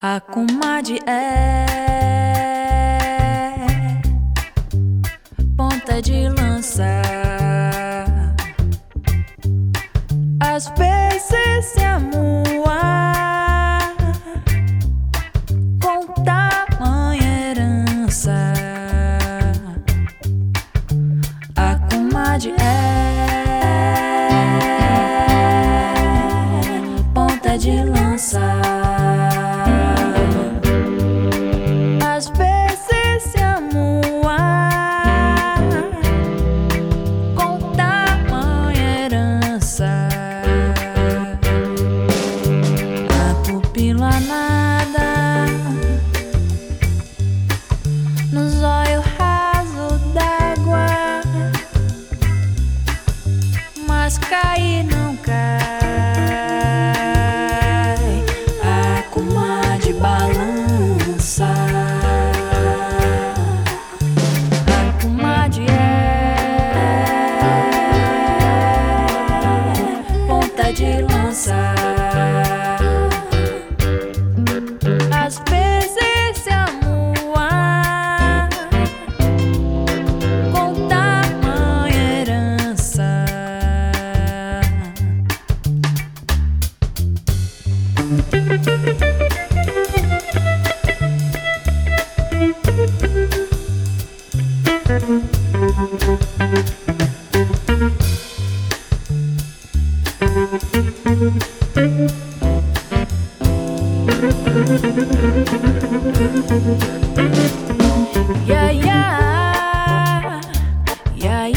A comadre é ponta de lança, às vezes se amua com tamanha herança. A comadre é ponta de lança, às vezes se amua com tamanha herança. A pupila nada nos olhos rasos d'água, mas cair não cai. A comadre balança. A comadre é ponta de lança, às vezes se amua com tamanha herança. Yeah, yeah, yeah,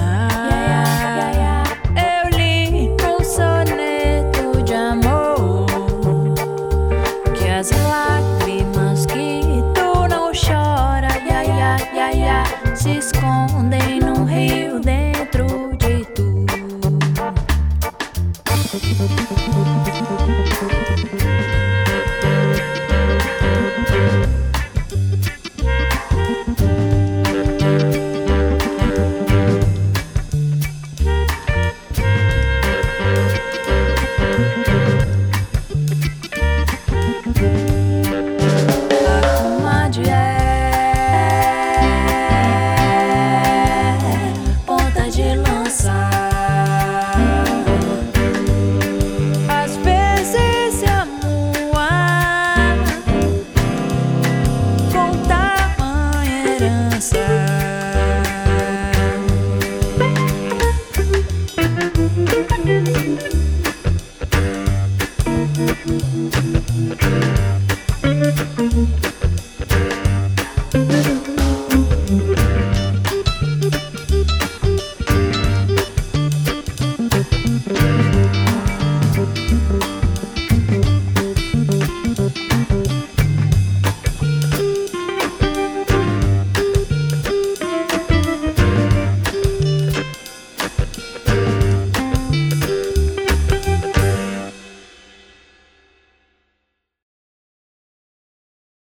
yeah. Eu li num soneto de amor que as lágrimas que tu não chora, se escondem num rio dentro de tu.